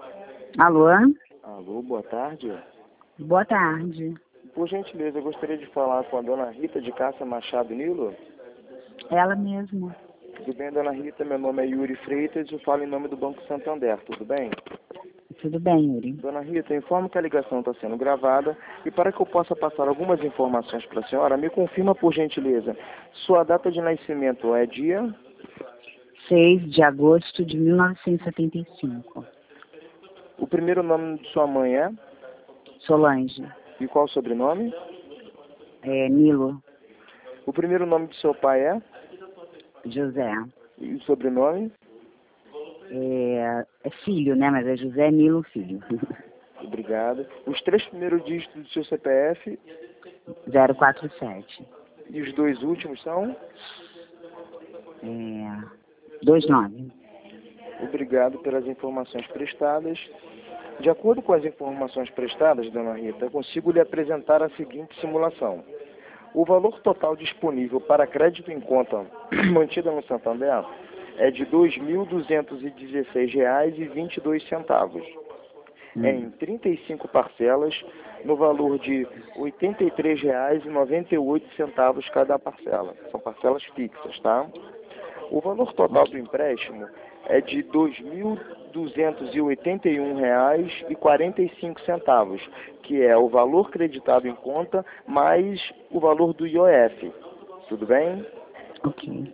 Alô? Alô, boa tarde. Boa tarde. Por gentileza, eu gostaria de falar com a dona Rita de Cássia Machado Nilo. Ela mesma. Tudo bem, dona Rita? Meu nome é Yuri Freitas e eu falo em nome do Banco Santander, tudo bem? Tudo bem, Yuri? Dona Rita, eu informo que a ligação está sendo gravada e para que eu possa passar algumas informações para a senhora, me confirma por gentileza. Sua data de nascimento é dia? 6 de agosto de 1975. O primeiro nome de sua mãe é? Solange. E qual o sobrenome? Nilo. O primeiro nome de seu pai é? José. E o sobrenome? É filho, né? Mas é José Nilo Filho. Obrigado. Os 3 primeiros dígitos do seu CPF 047. e os 2 últimos são? 29. Obrigado pelas informações prestadas. De acordo com as informações prestadas, dona Rita, eu consigo lhe apresentar a seguinte simulação. O valor total disponível para crédito em conta mantida no Santander é de R$ 2.216,22, em 35 parcelas, no valor de R$ 83,98 cada parcela. São parcelas fixas, tá? O valor total do empréstimo é de R$ 2.281,45, que é o valor creditado em conta mais o valor do IOF. Tudo bem? Ok.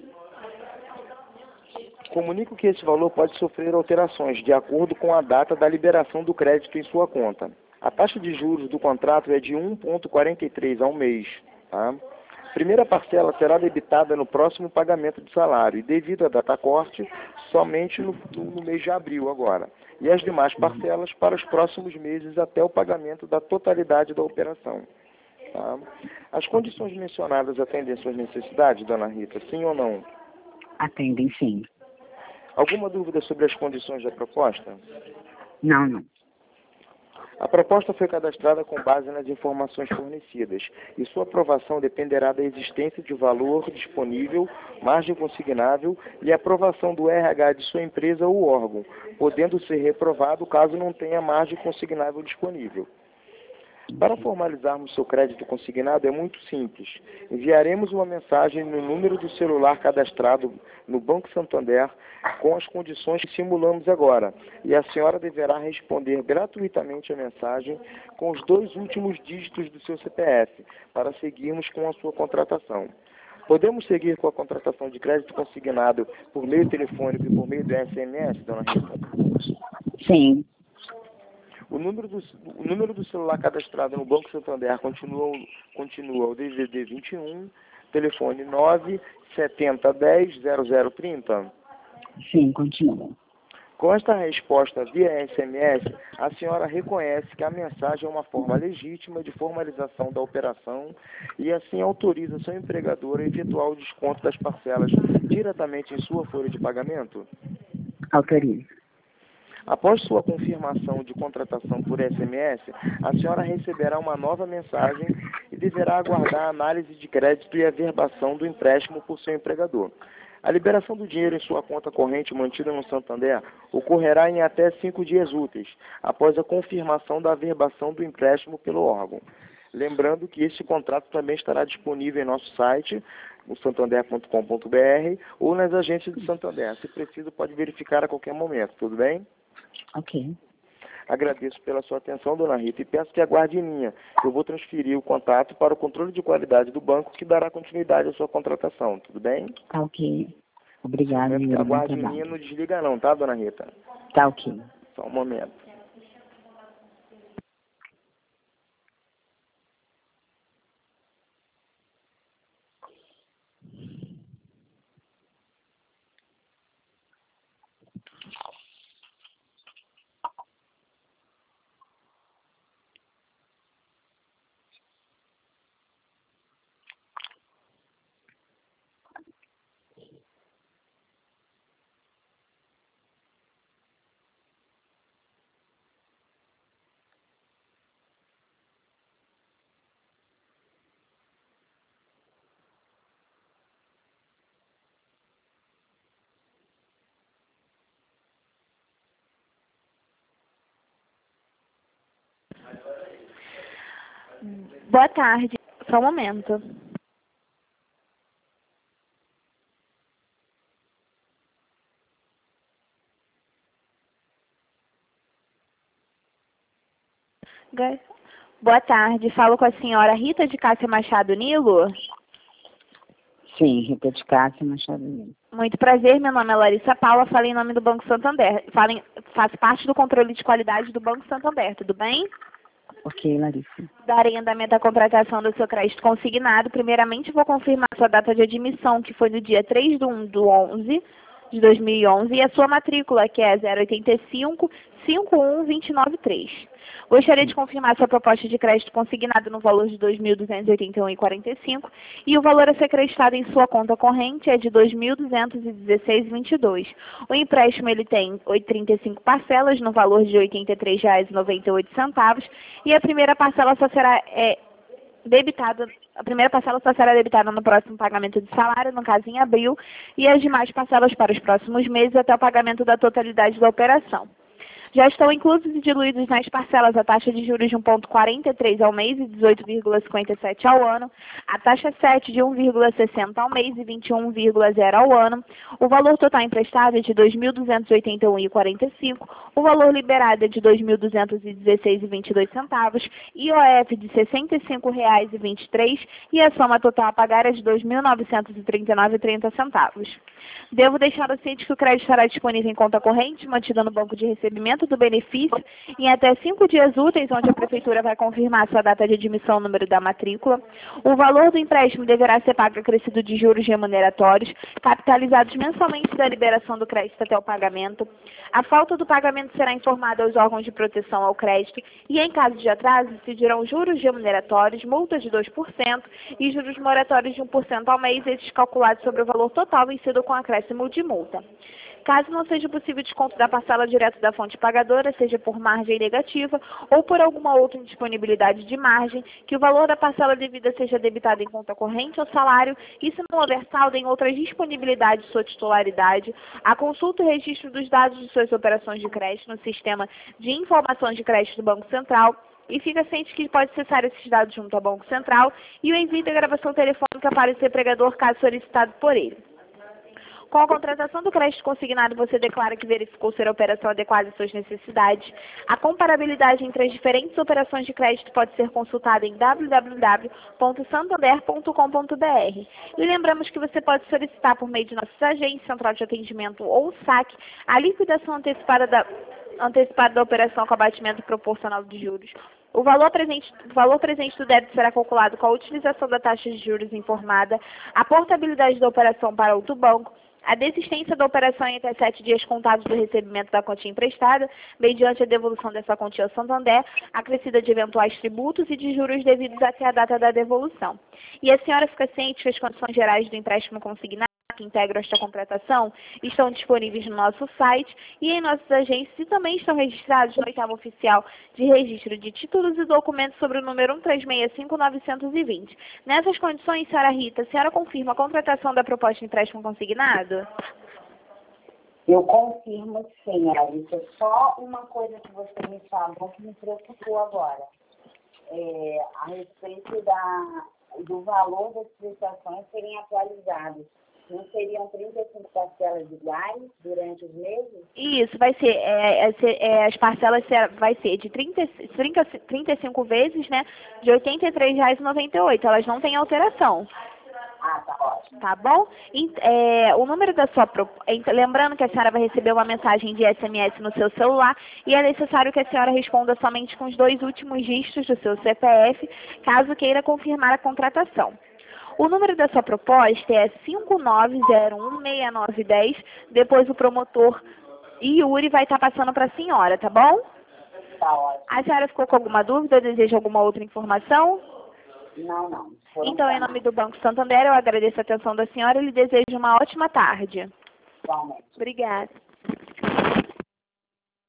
Comunico que esse valor pode sofrer alterações de acordo com a data da liberação do crédito em sua conta. A taxa de juros do contrato é de 1,43 ao mês, tá? Primeira parcela será debitada no próximo pagamento de salário e, devido à data corte, somente no mês de abril agora. E as demais parcelas para os próximos meses até o pagamento da totalidade da operação. Tá? As condições mencionadas atendem às suas necessidades, dona Rita, sim ou não? Atendem, sim. Alguma dúvida sobre as condições da proposta? Não. A proposta foi cadastrada com base nas informações fornecidas e sua aprovação dependerá da existência de valor disponível, margem consignável e aprovação do RH de sua empresa ou órgão, podendo ser reprovado caso não tenha margem consignável disponível. Para formalizarmos seu crédito consignado é muito simples. Enviaremos uma mensagem no número do celular cadastrado no Banco Santander com as condições que simulamos agora. E a senhora deverá responder gratuitamente a mensagem com os 2 últimos dígitos do seu CPF para seguirmos com a sua contratação. Podemos seguir com a contratação de crédito consignado por meio telefônico e por meio do SMS, dona Rita? Sim. O número do celular cadastrado no Banco Santander continua o DDD 21, telefone 970100030. Sim, continua. Com esta resposta via SMS, a senhora reconhece que a mensagem é uma forma legítima de formalização da operação e assim autoriza seu empregador a efetuar o desconto das parcelas diretamente em sua folha de pagamento? Autorizo. Após sua confirmação de contratação por SMS, a senhora receberá uma nova mensagem e deverá aguardar a análise de crédito e averbação do empréstimo por seu empregador. A liberação do dinheiro em sua conta corrente mantida no Santander ocorrerá em até 5 dias úteis, após a confirmação da averbação do empréstimo pelo órgão. Lembrando que este contrato também estará disponível em nosso site, no santander.com.br, ou nas agências do Santander. Se preciso, pode verificar a qualquer momento, tudo bem? Ok. Agradeço pela sua atenção, dona Rita, e peço que aguarde em linha. Eu vou transferir o contato para o controle de qualidade do banco, que dará continuidade à sua contratação, tudo bem? Tá ok. Obrigada, Yuri. Bom Aguarde em linha, trabalho. não desliga não, tá, dona Rita? Tá ok. Só um momento. Boa tarde. Só um momento. Boa tarde. Falo com a senhora Rita de Cássia Machado Nilo. Sim, Rita de Cássia Machado Nilo. Muito prazer, meu nome é Larissa Paula, falo em nome do Banco Santander. Faço parte do controle de qualidade do Banco Santander, tudo bem? Ok, Larissa. Darei andamento à contratação do seu crédito consignado. Primeiramente, vou confirmar sua data de admissão, que foi no dia 3/1/11 de 2011, e a sua matrícula, que é 085 51293. Gostaria de confirmar sua proposta de crédito consignado no valor de R$ 2.281,45 e o valor a ser creditado em sua conta corrente é de R$ 2.216,22. O empréstimo ele tem 35 parcelas no valor de R$ 83,98 e a primeira parcela só será debitada. A primeira parcela só será debitada no próximo pagamento de salário, no caso em abril, e as demais parcelas para os próximos meses até o pagamento da totalidade da operação. Já estão inclusos e diluídos nas parcelas a taxa de juros de 1,43 ao mês e 18,57 ao ano, a taxa 7 de 1,60 ao mês e 21,0 ao ano, o valor total emprestado é de R$ 2.281,45, o valor liberado é de R$ 2.216,22, IOF de R$ 65,23 e a soma total a pagar é de R$ 2.939,30. Devo deixar o ciente que o crédito estará disponível em conta corrente, mantida no banco de recebimento do benefício, em até 5 dias úteis, onde a Prefeitura vai confirmar sua data de admissão, número da matrícula. O valor do empréstimo deverá ser pago acrescido de juros remuneratórios, capitalizados mensalmente da liberação do crédito até o pagamento. A falta do pagamento será informada aos órgãos de proteção ao crédito e, em caso de atraso, incidirão juros remuneratórios, multas de 2% e juros moratórios de 1% ao mês, esses calculados sobre o valor total vencido com acréscimo de multa. Caso não seja possível desconto da parcela direto da fonte pagadora, seja por margem negativa ou por alguma outra indisponibilidade de margem, que o valor da parcela devida seja debitado em conta corrente ou salário, e se não houver saldo em outras disponibilidades de sua titularidade, a consulta e registro dos dados de suas operações de crédito no Sistema de Informações de Crédito do Banco Central, e fica ciente que pode acessar esses dados junto ao Banco Central e o envio da gravação telefônica para o seu empregador, caso solicitado por ele. Com a contratação do crédito consignado, você declara que verificou ser a operação adequada às suas necessidades. A comparabilidade entre as diferentes operações de crédito pode ser consultada em www.santander.com.br. E lembramos que você pode solicitar por meio de nossas agências, central de atendimento ou SAC, a liquidação antecipada da operação com abatimento proporcional de juros. O valor presente do débito será calculado com a utilização da taxa de juros informada, a portabilidade da operação para outro banco, a desistência da operação em até 7 dias contados do recebimento da quantia emprestada, mediante a devolução dessa quantia ao Santander, acrescida de eventuais tributos e de juros devidos até a data da devolução. E a senhora fica ciente que as condições gerais do empréstimo consignado que integram esta contratação estão disponíveis no nosso site e em nossas agências e também estão registrados no 8º Oficial de Registro de Títulos e Documentos sobre o número 1365920. Nessas condições, senhora Rita, a senhora confirma a contratação da proposta de empréstimo consignado? Eu confirmo sim, Larissa. Só uma coisa que você me falou que me preocupou agora. A respeito do valor das prestações serem atualizados. Não seriam 35 parcelas iguais durante os meses? Isso, vai ser, as parcelas vai ser de 35 vezes, né, de R$ 83,98. Elas não têm alteração. Ah, tá ótimo. Tá bom? O número da sua lembrando que a senhora vai receber uma mensagem de SMS no seu celular e é necessário que a senhora responda somente com os 2 últimos dígitos do seu CPF, caso queira confirmar a contratação. O número da sua proposta é 59016910. Depois o promotor Yuri vai estar passando para a senhora, tá bom? Tá ótimo. A senhora ficou com alguma dúvida ou deseja alguma outra informação? Não. Então, em nome do Banco Santander, eu agradeço a atenção da senhora e lhe desejo uma ótima tarde. Igualmente. Obrigada.